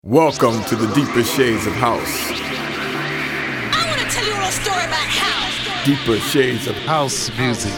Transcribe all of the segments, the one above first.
Welcome to the Deeper Shades of House. I want to tell you a little story about house. Deeper Shades of House music.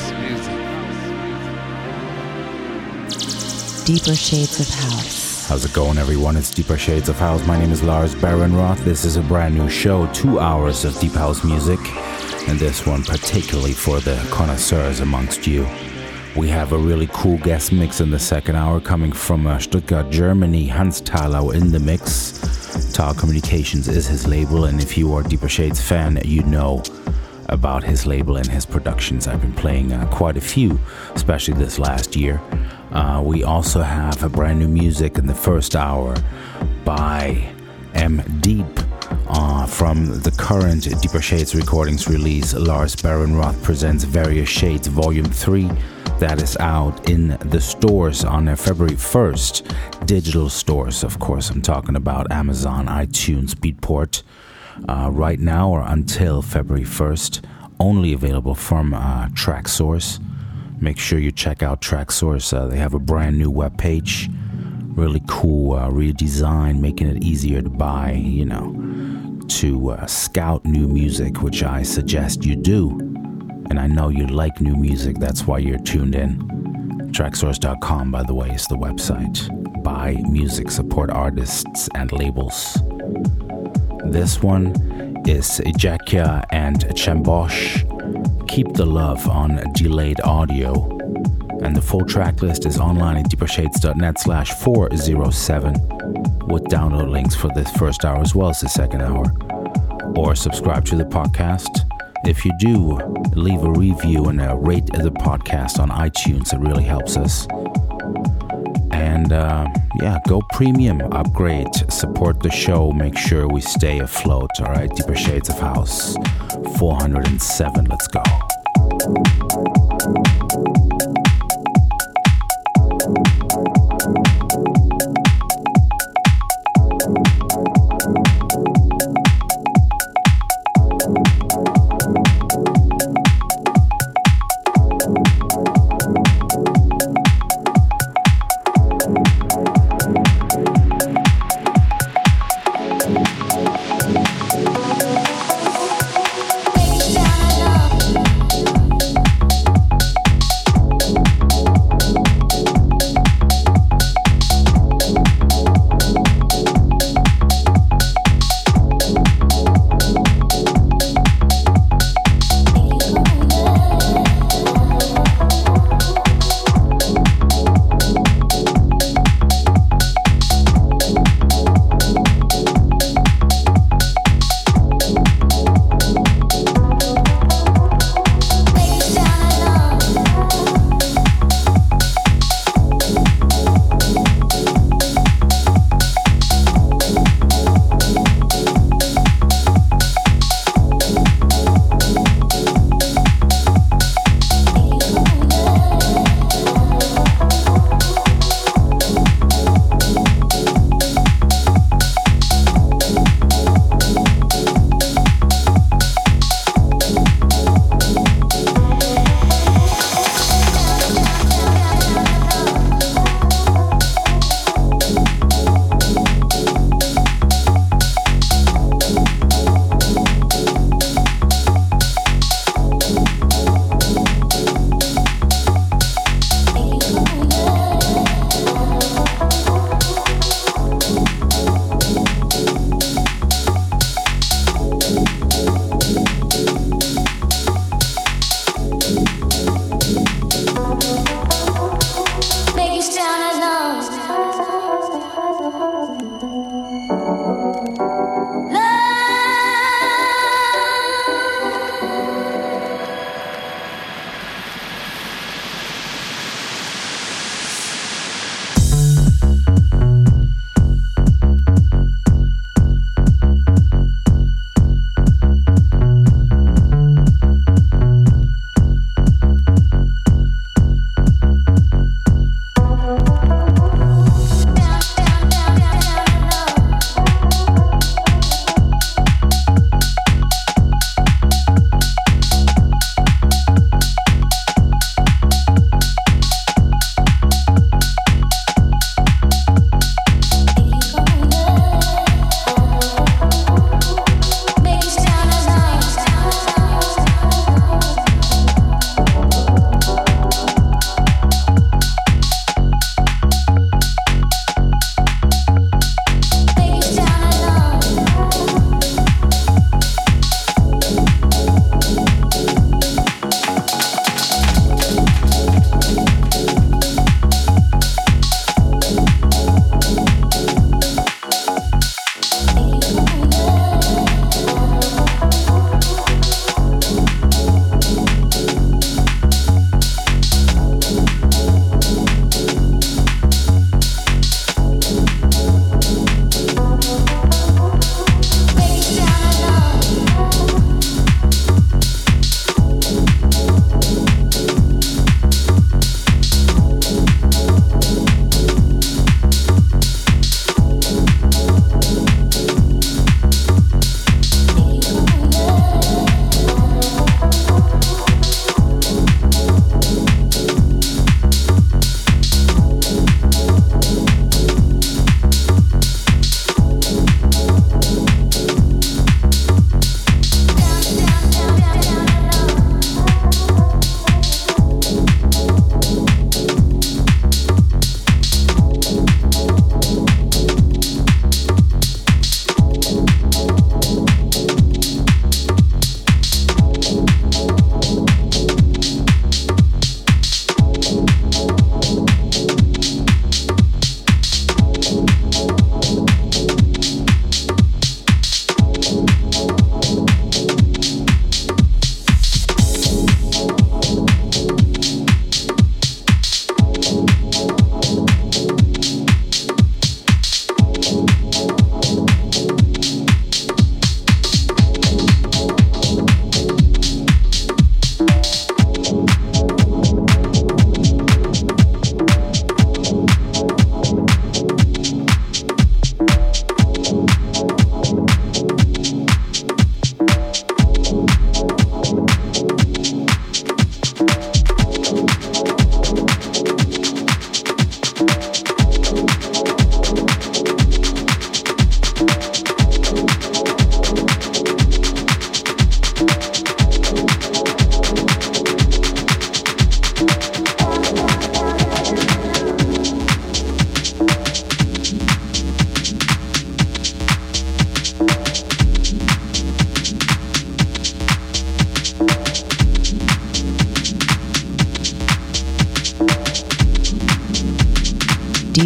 Deeper Shades of House. How's it going, everyone? It's Deeper Shades of House. My name is Lars Barenroth. This is a brand new show, 2 hours of deep house music, and this one particularly for the connoisseurs amongst you. We have a really cool guest mix in the second hour coming from Stuttgart, Germany. Hans Thalau in the mix. Thalau Communications is his label, and if you are a Deeper Shades fan, you know about his label and his productions. I've been playing quite a few, especially this last year. We also have a brand new music in the first hour by M. Deep. From the current Deeper Shades recordings release, Lars Barenroth presents Various Shades Volume 3. That is out in the stores on February 1st. Digital stores, of course. I'm talking about Amazon, iTunes, Beatport. Right now or until February 1st. Only available from Traxsource. Make sure you check out Traxsource. They have a brand new webpage. Really cool redesign, making it easier to buy, to scout new music, which I suggest you do. And I know you like new music, that's why you're tuned in. Traxsource.com, by the way, is the website. Buy music, support artists and labels. This one is Ejakia and Chambosh. Keep the Love on Delayed Audio. And the full track list is online at deepershades.net/407 with download links for the first hour as well as the second hour. Or subscribe to the podcast. If you do, leave a review and rate the podcast on iTunes. It really helps us. And go premium, upgrade, support the show, make sure we stay afloat. All right, Deeper Shades of House, 407. Let's go.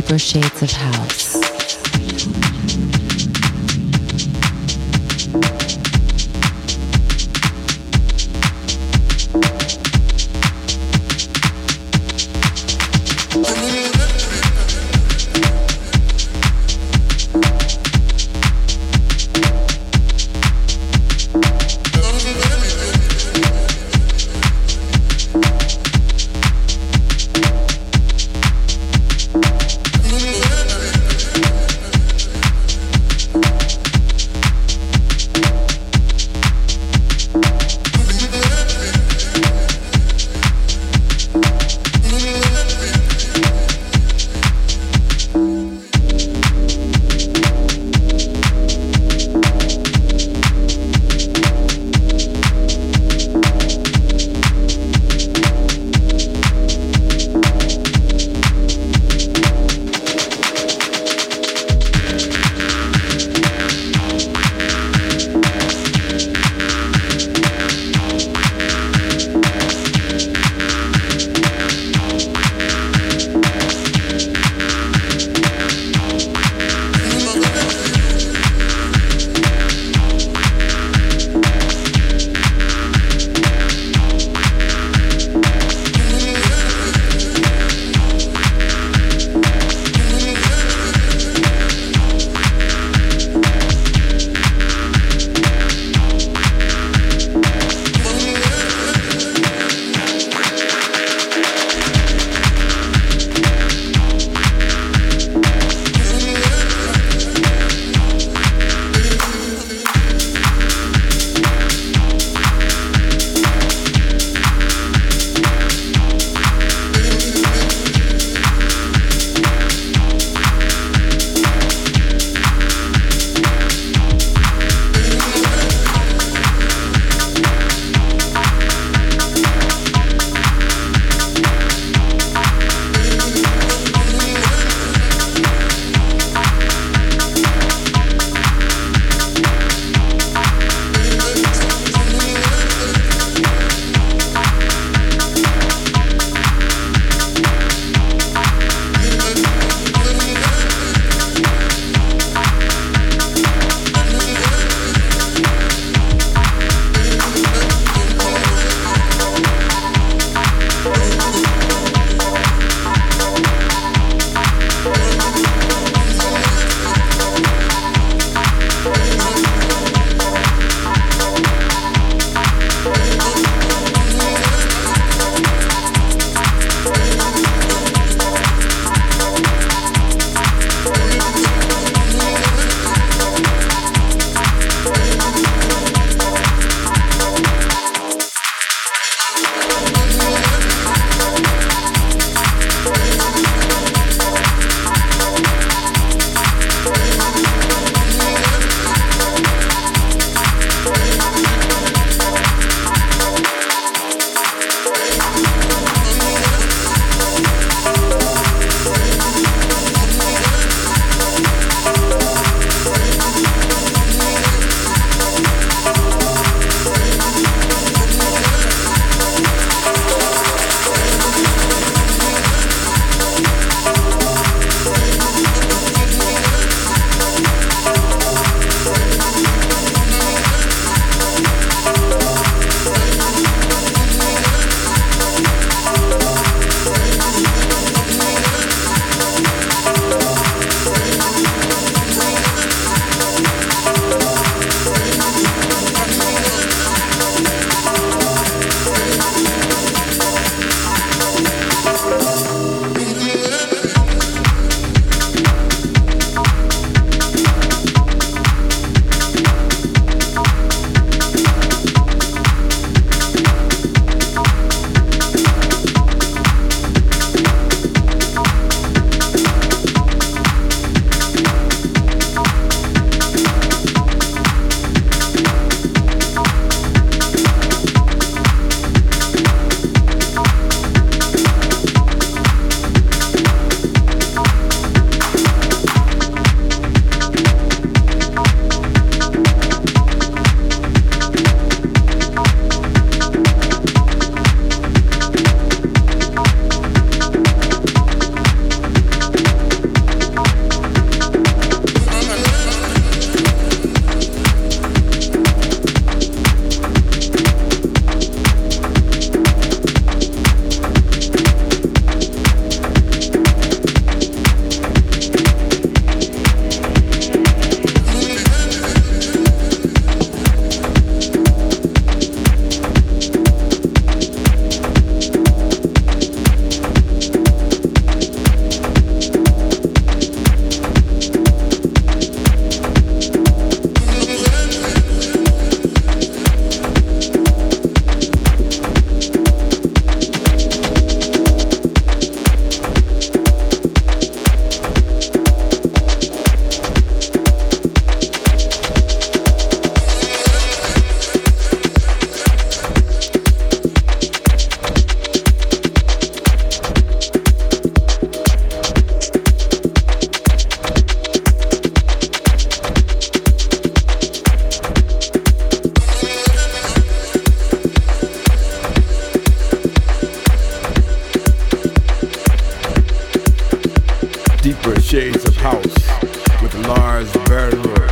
Deeper Shades of House. Lars Bernroth.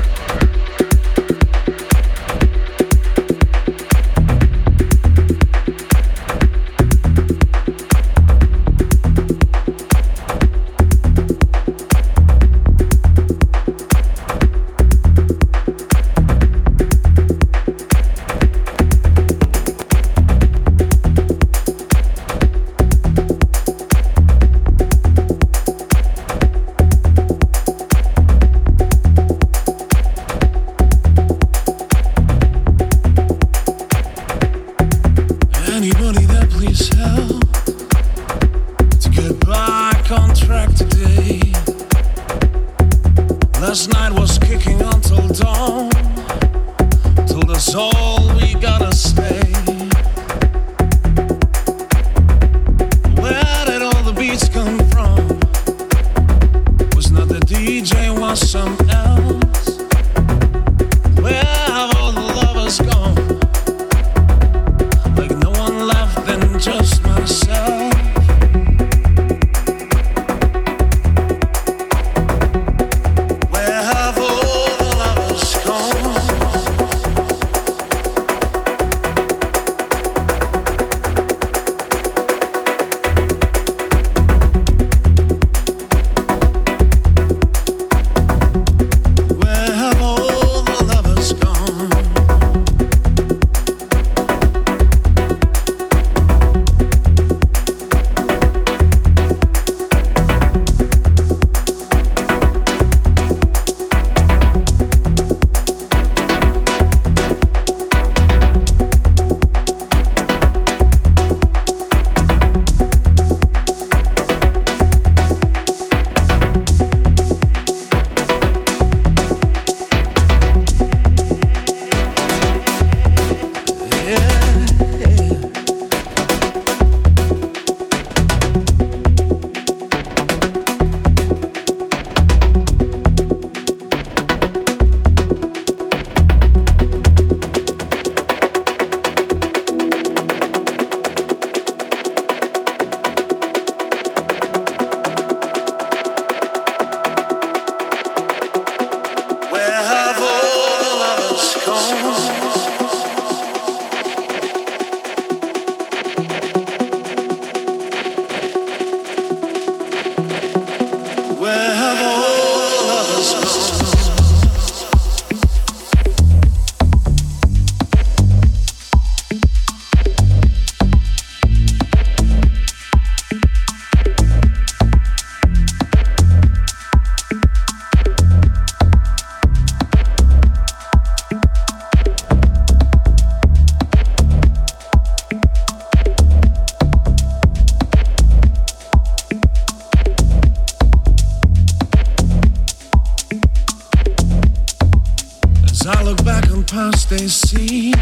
They see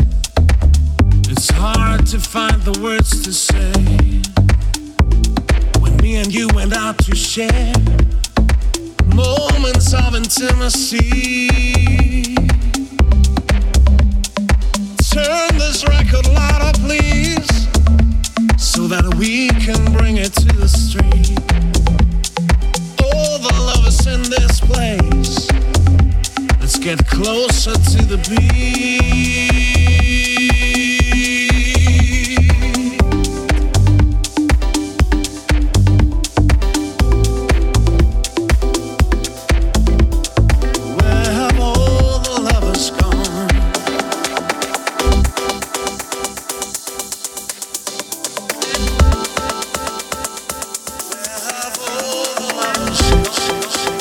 it's hard to find the words to say when me and you went out to share moments of intimacy. Turn this record louder, please, so that we can bring it to the street. All the lovers in this place, let's get closer to the beat. Where have all the lovers gone? Where have all the lovers gone?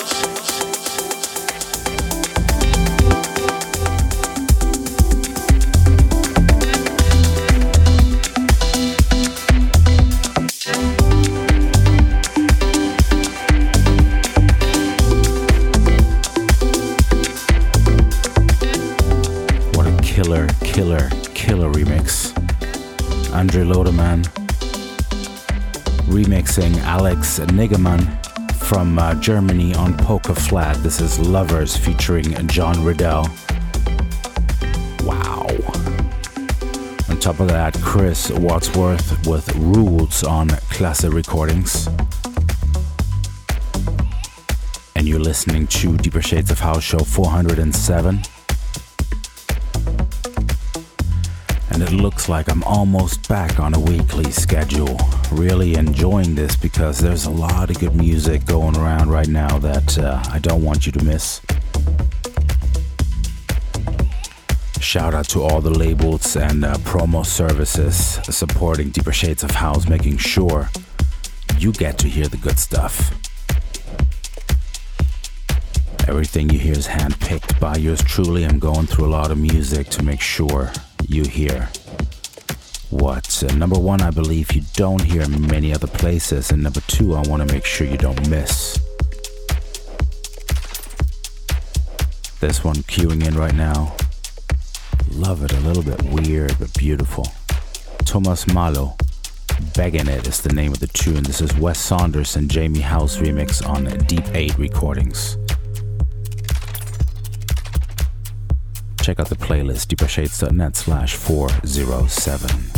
Killer remix. Andre Lodeman remixing Alex Nigemann from Germany on Poker Flat. This is Lovers featuring John Riddell. Wow. On top of that, Chris Wadsworth with Rules on Classic Recordings. And You're listening to Deeper Shades of House Show 407. And it looks like I'm almost back on a weekly schedule. Really enjoying this because there's a lot of good music going around right now that I don't want you to miss. Shout out to all the labels and promo services supporting Deeper Shades of House, making sure you get to hear the good stuff. Everything you hear is handpicked by yours truly. I'm going through a lot of music to make sure you hear what number one, I believe you don't hear in many other places, and number two, I want to make sure you don't miss. This one queuing in right now. Love it, a little bit weird but beautiful. Thomas Malo, Begging It is the name of the tune. This is Wes Saunders and Jamie House remix on Deep 8 Recordings. Check out the playlist, deepershades.net/407.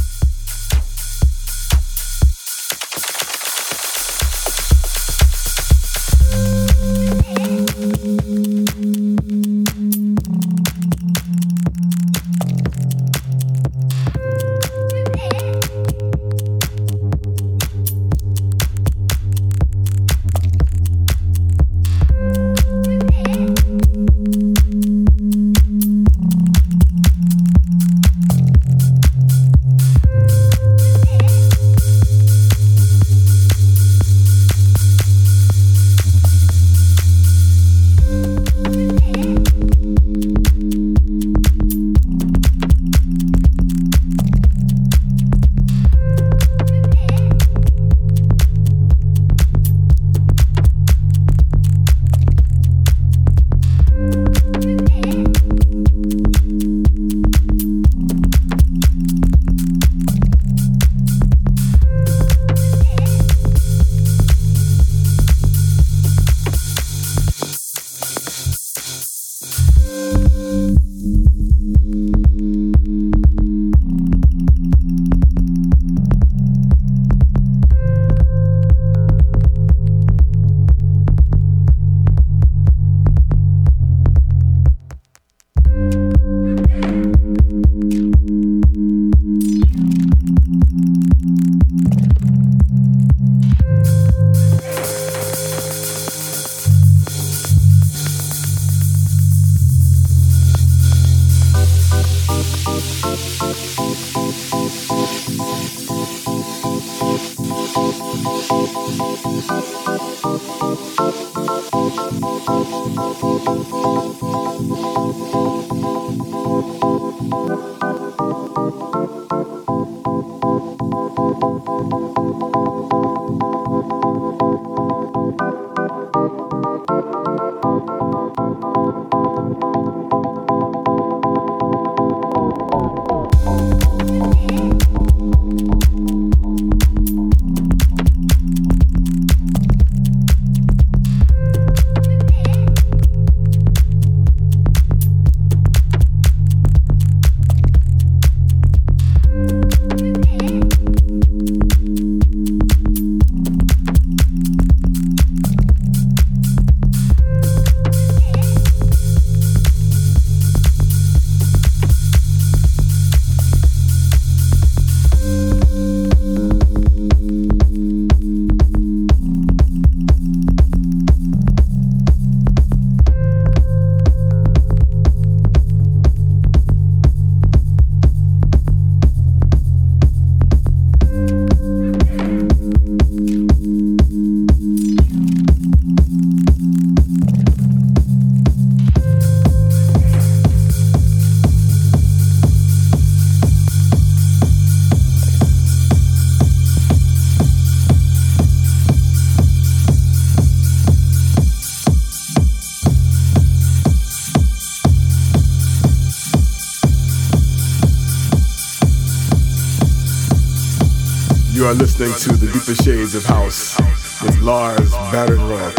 You are listening to the Deeper Shades of House with Lars Barenroth.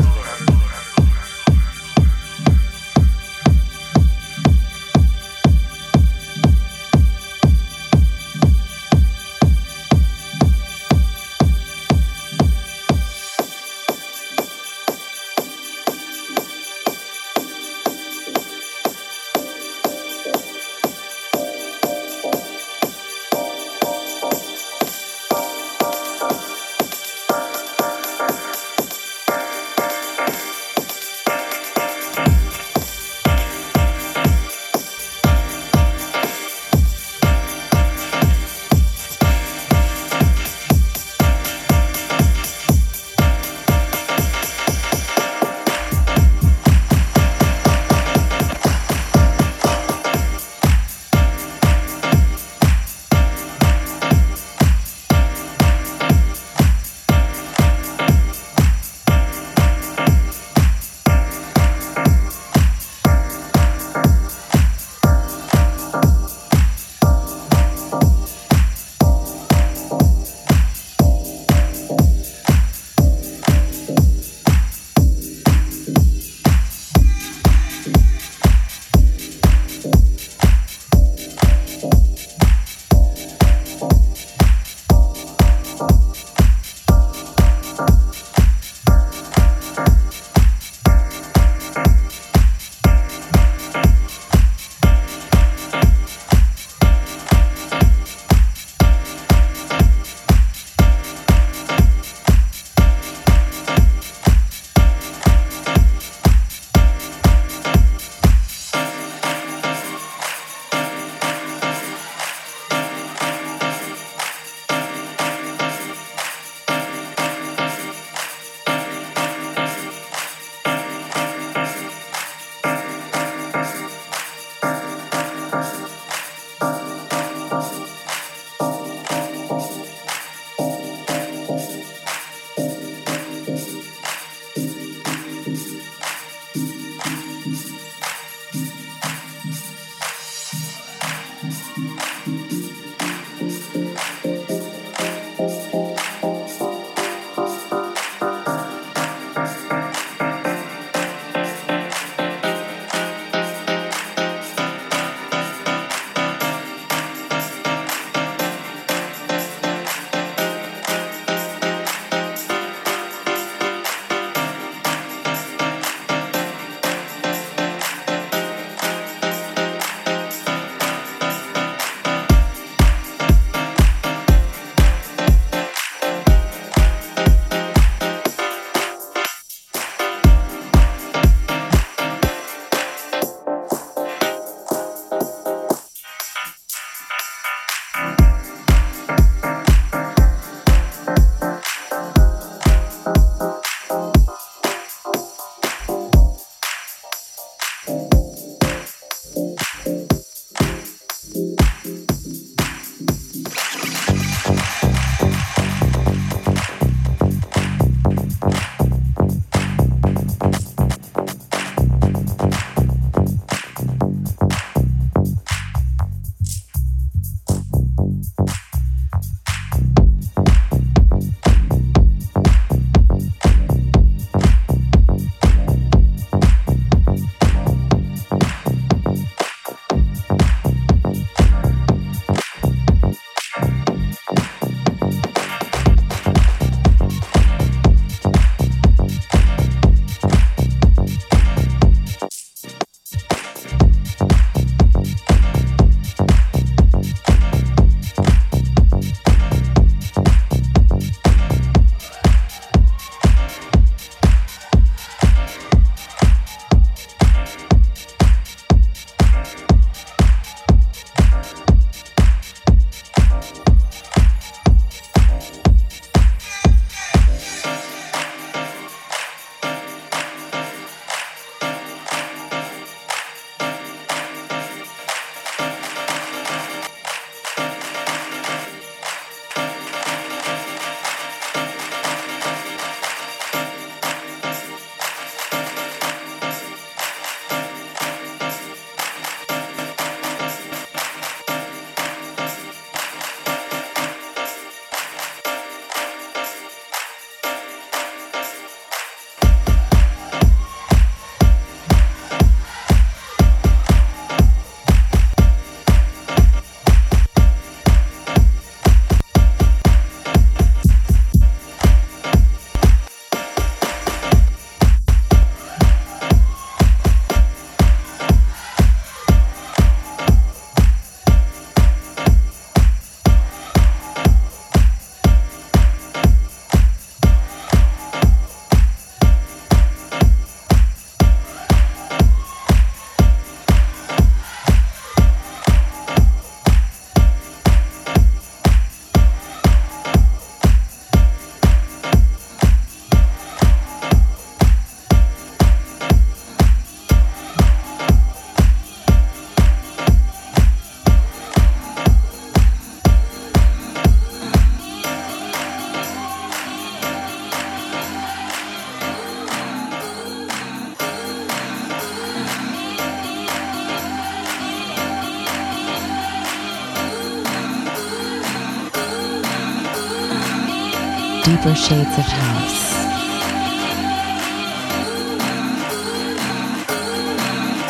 Deeper Shades of House.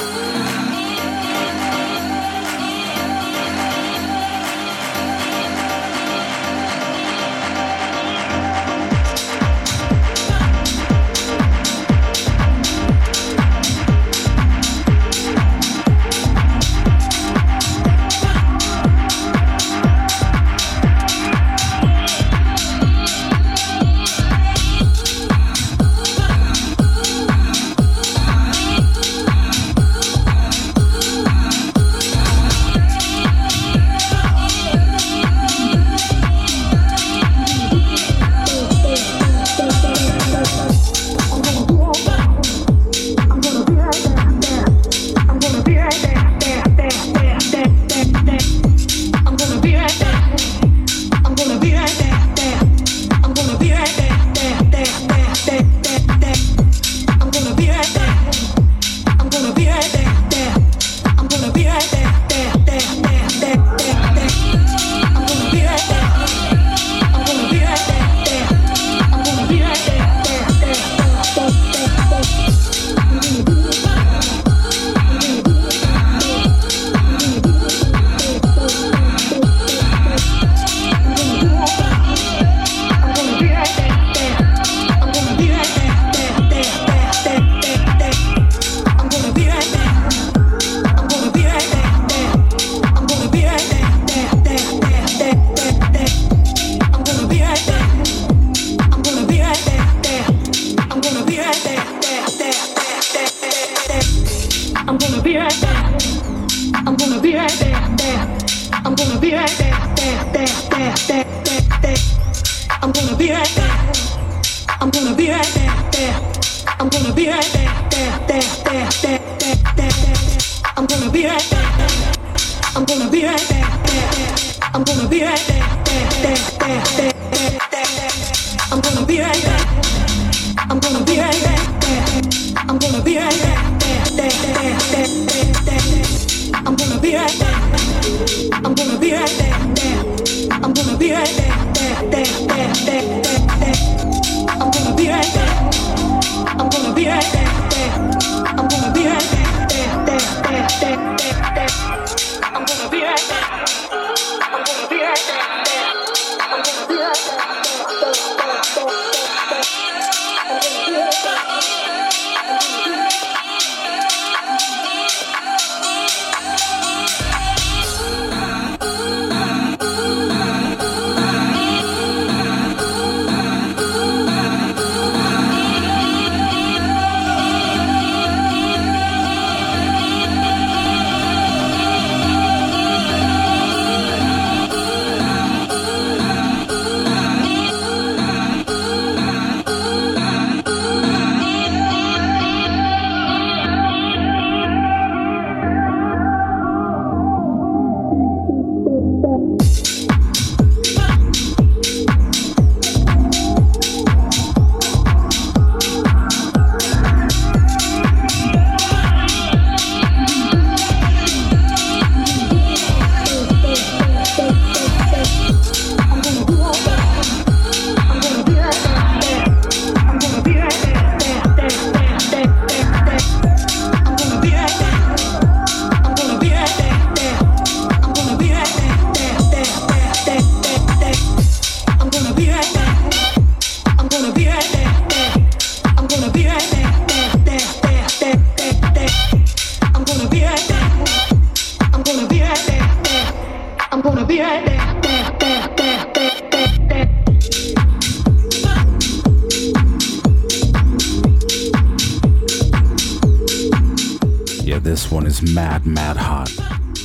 Mad hot.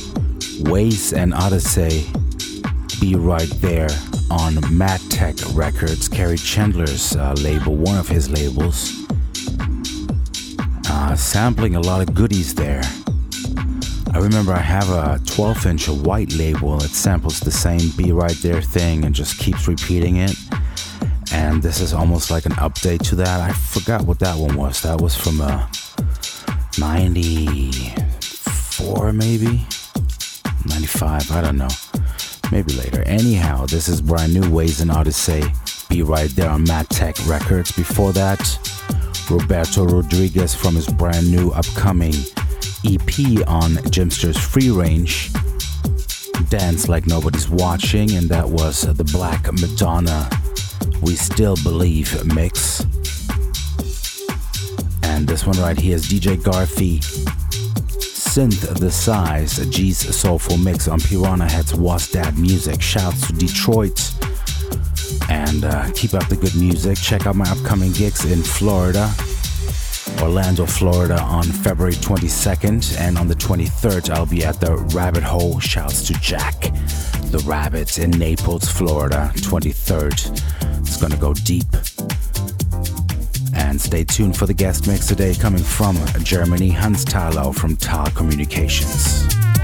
Waze and Odyssey, Be Right There on Mad Tech Records, Kerry Chandler's label, one of his labels. Sampling a lot of goodies there. I remember I have a 12-inch white label that samples the same Be Right There thing and just keeps repeating it. And this is almost like an update to that. I forgot what that one was. That was from 94 maybe? 95, I don't know. Maybe later. Anyhow, this is brand new, Waze and Odyssey, Be Right There on Mad Tech Records. Before that, Roberto Rodriguez from his brand new upcoming EP on Jimster's Free Range, Dance Like Nobody's Watching, and that was the Black Madonna We Still Believe mix. And this one right here is DJ Garfi, Synth the Size, G's Soulful Mix on Piranha Head's Was That Music. Shouts to Detroit, and keep up the good music. Check out my upcoming gigs in Florida, Orlando, Florida on February 22nd, and on the 23rd I'll be at the Rabbit Hole. Shouts to Jack the Rabbit in Naples, Florida, 23rd. It's gonna go deep. And stay tuned for the guest mix today coming from Germany, Hans Thalau from Tal Communications.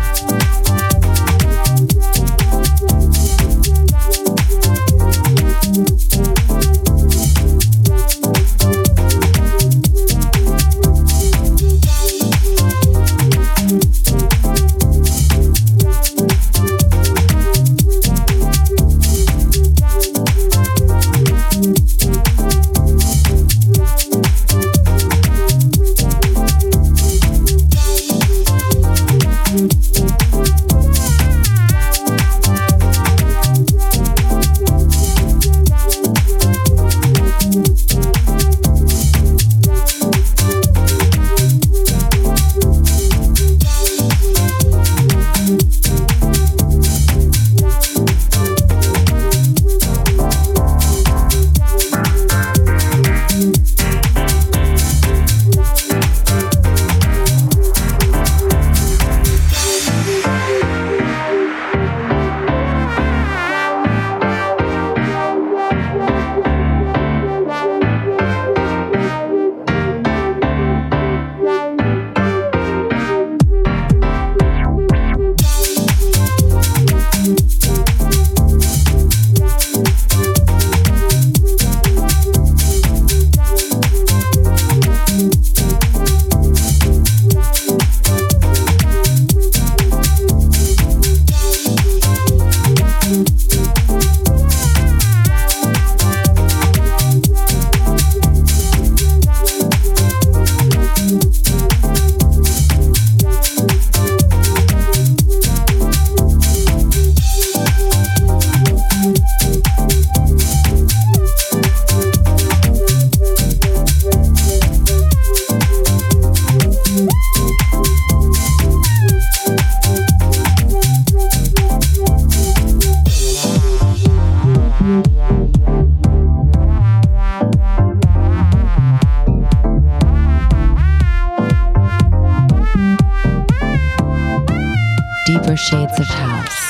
Deeper Shades of House.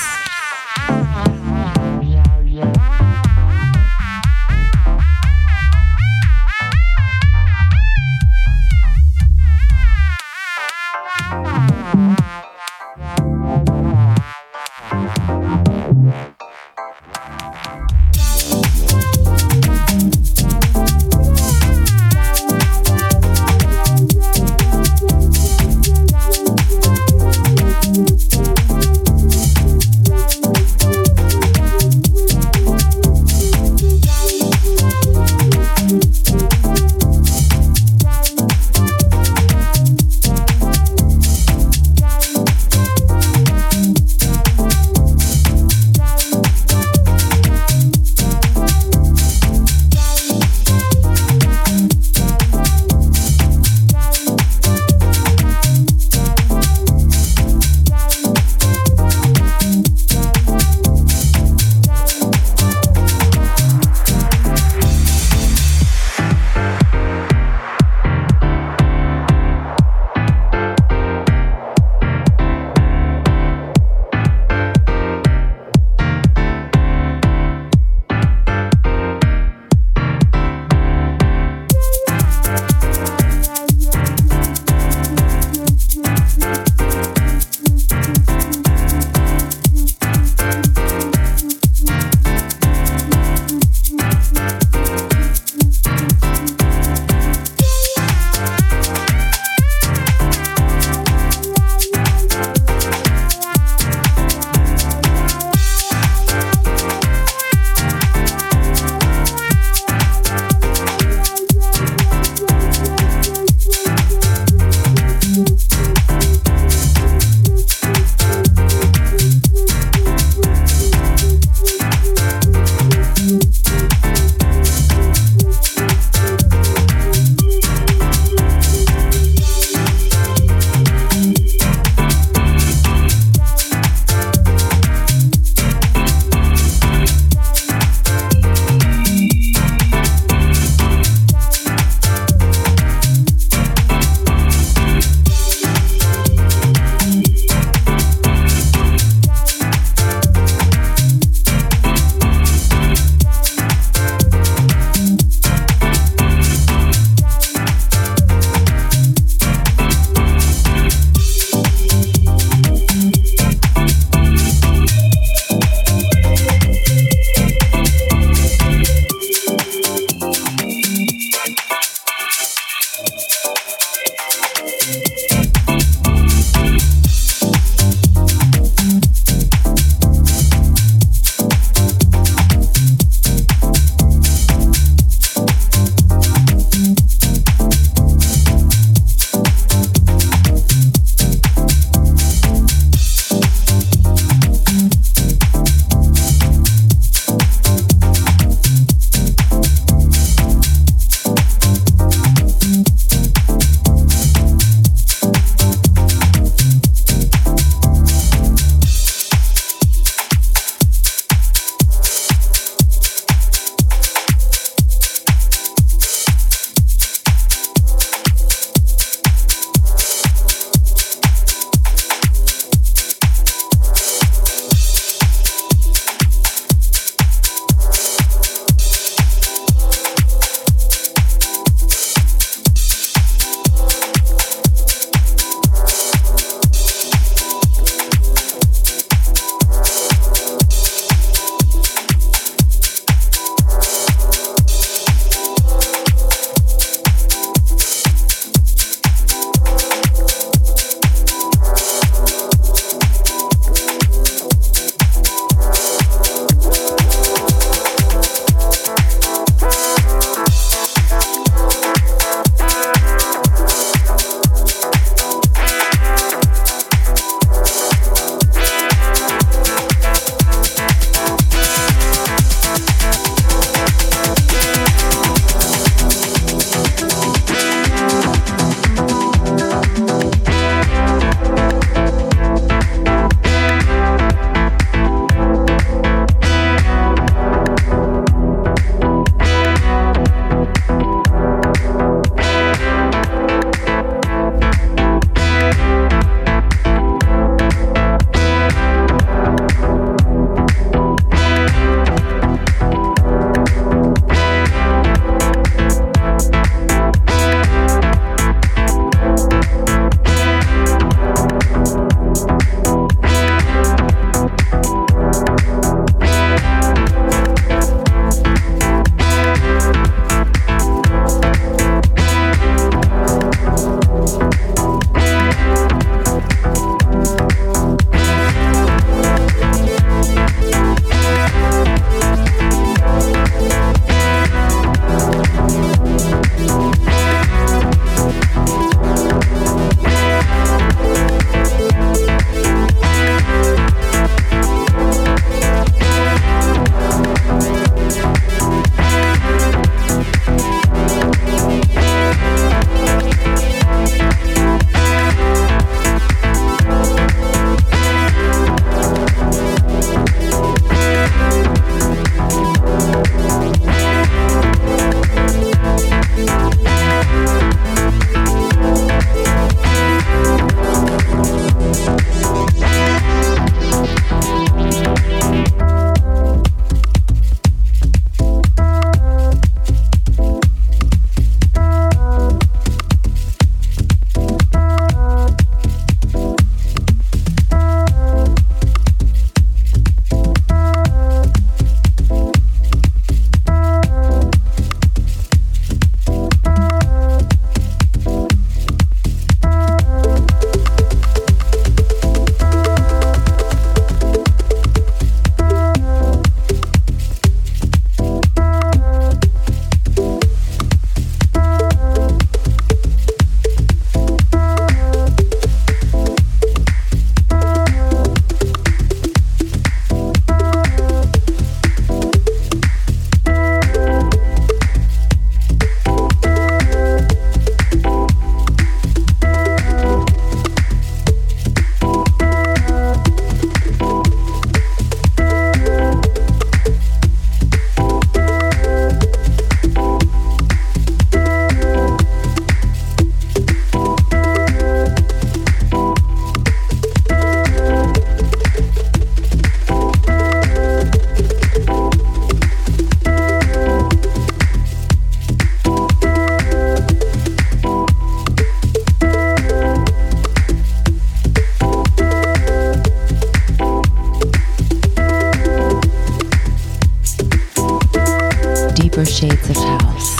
Deeper Shades of House.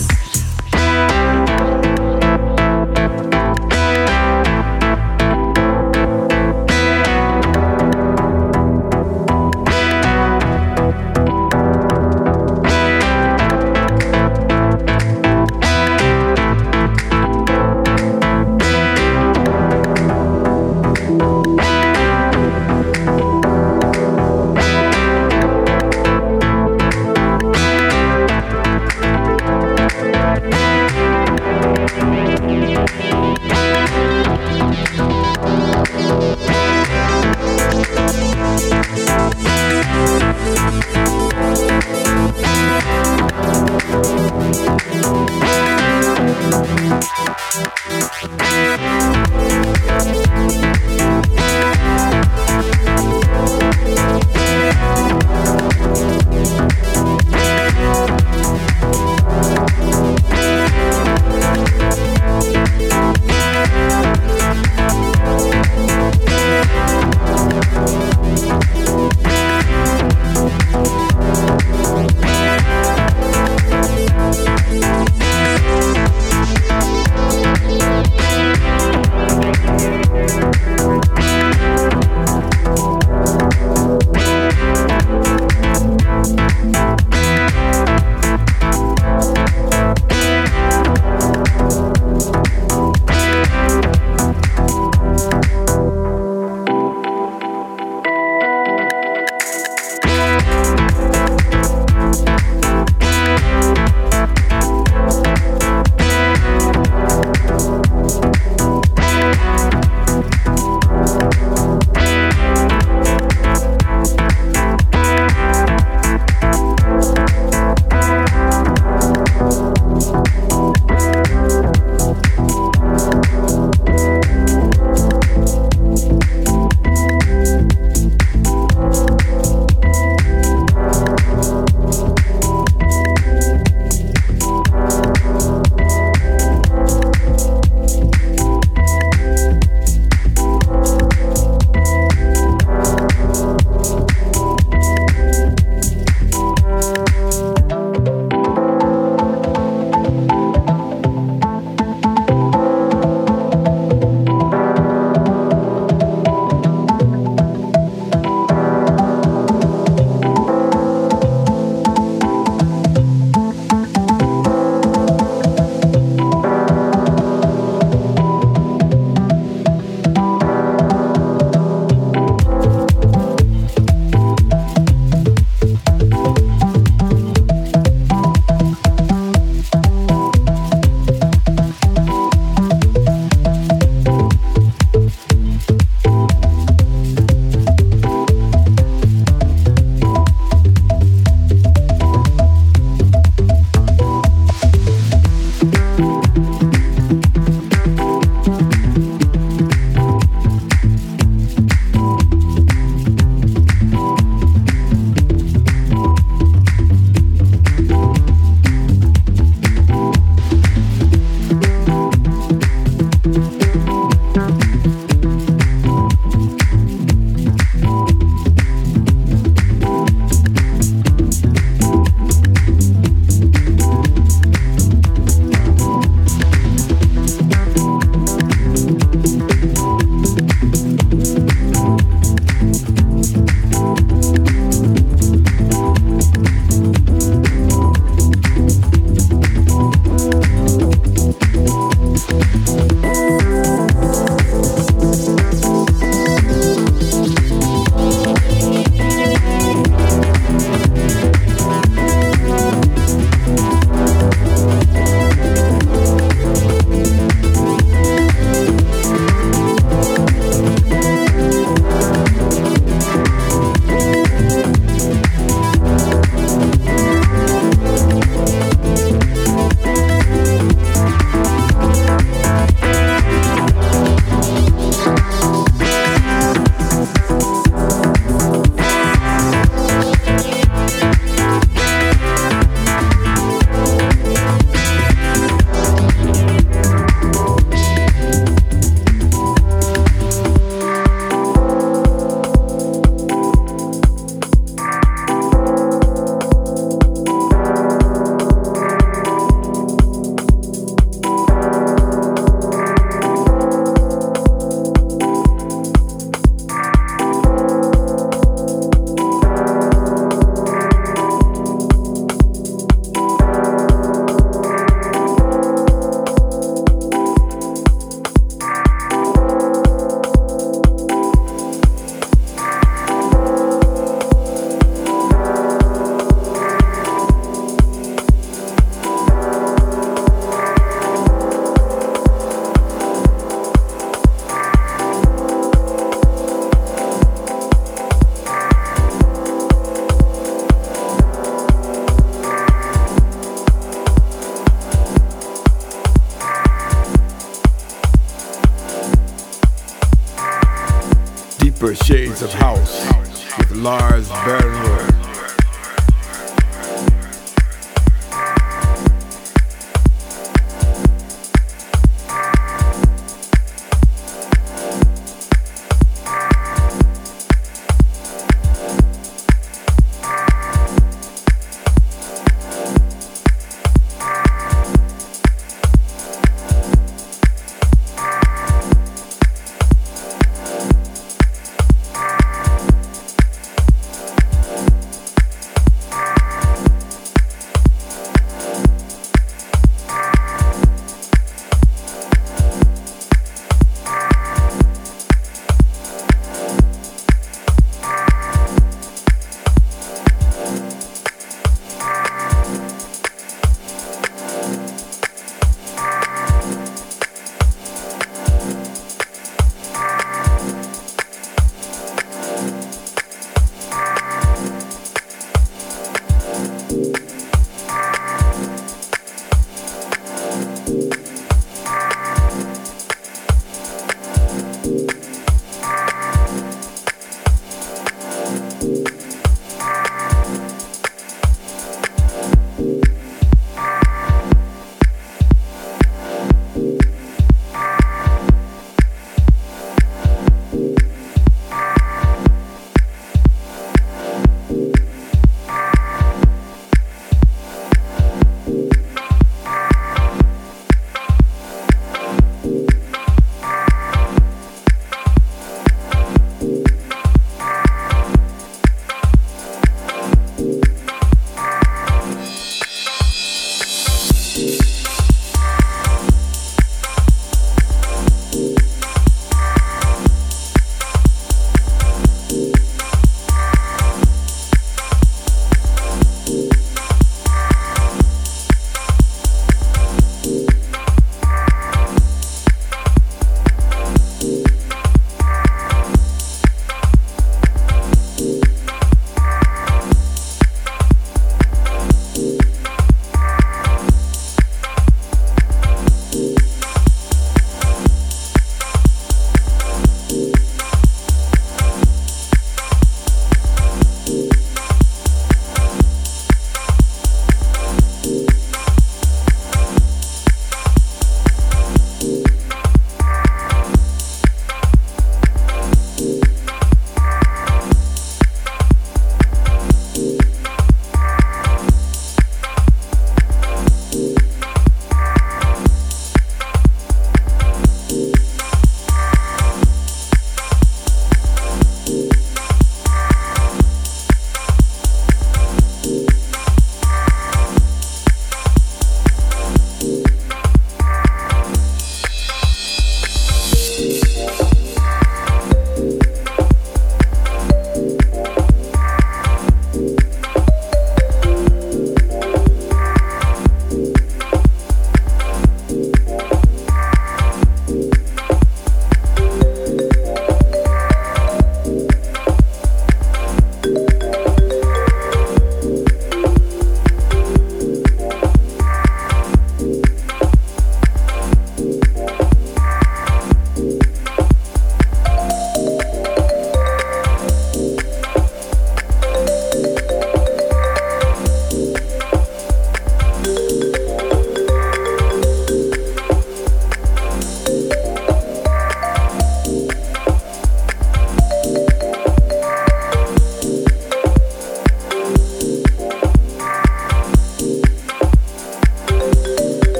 Deeper Shades of House with Lars Bernroth.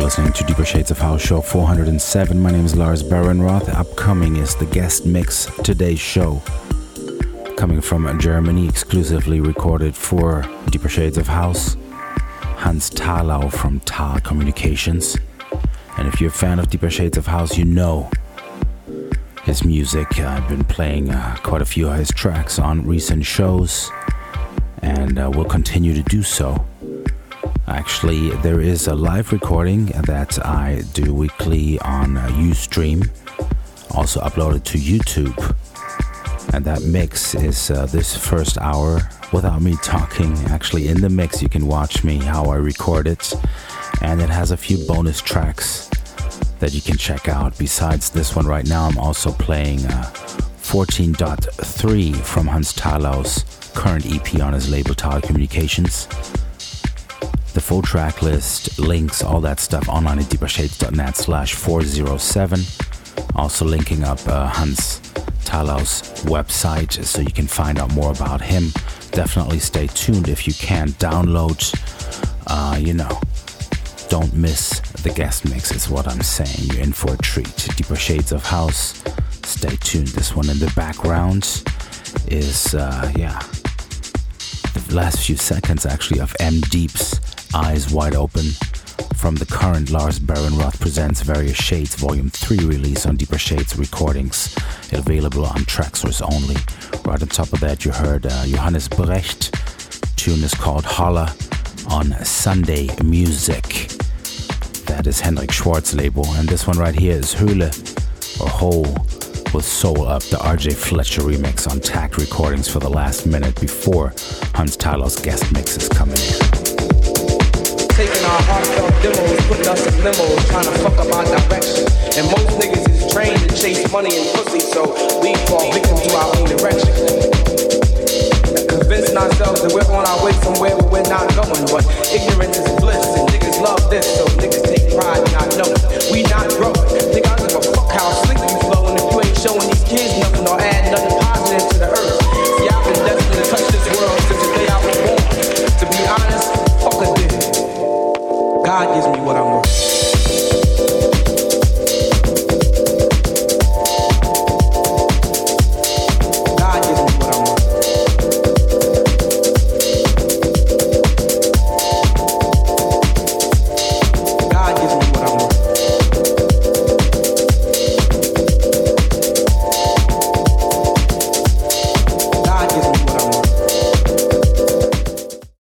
listening to Deeper Shades of House show 407. My name is Lars Barenroth. Upcoming is the guest mix today's show. Coming from Germany, exclusively recorded for Deeper Shades of House, Hans Thalau from Tal Communications. And if you're a fan of Deeper Shades of House, you know his music. I've been playing quite a few of his tracks on recent shows, and will continue to do so. Actually, there is a live recording that I do weekly on Ustream, also uploaded to YouTube. And that mix is this first hour without me talking. Actually, in the mix, you can watch me how I record it. And it has a few bonus tracks that you can check out. Besides this one right now, I'm also playing 14.3 from Hans Thalau's current EP on his label Tal Communications. The full track list, links, all that stuff online at deepershades.net/407. Also linking up Hans Thalau's website so you can find out more about him. Definitely stay tuned if you can. Download, don't miss the guest mix is what I'm saying. You're in for a treat. Deeper Shades of House. Stay tuned. This one in the background is, the last few seconds actually of M Deep's Eyes Wide Open from the current Lars Barenroth Presents Various Shades Volume 3 release on Deeper Shades Recordings, available on Traxsource only. Right on top of that, you heard Johannes Brecht. Tune is called Holla on Sunday Music. That is Hendrik Schwartz label. And this one right here is Höhle or Hole with Soul Up, the RJ Fletcher remix on Tact Recordings for the last minute before Hans Thalau's guest mix is coming in. Taking our heartfelt demos, putting us in limos, trying to fuck up our direction. And most niggas is trained to chase money and pussy, so we fall victim to our own direction. Convincing ourselves that we're on our way somewhere where we're not going, but ignorance is bliss, and niggas love this, so niggas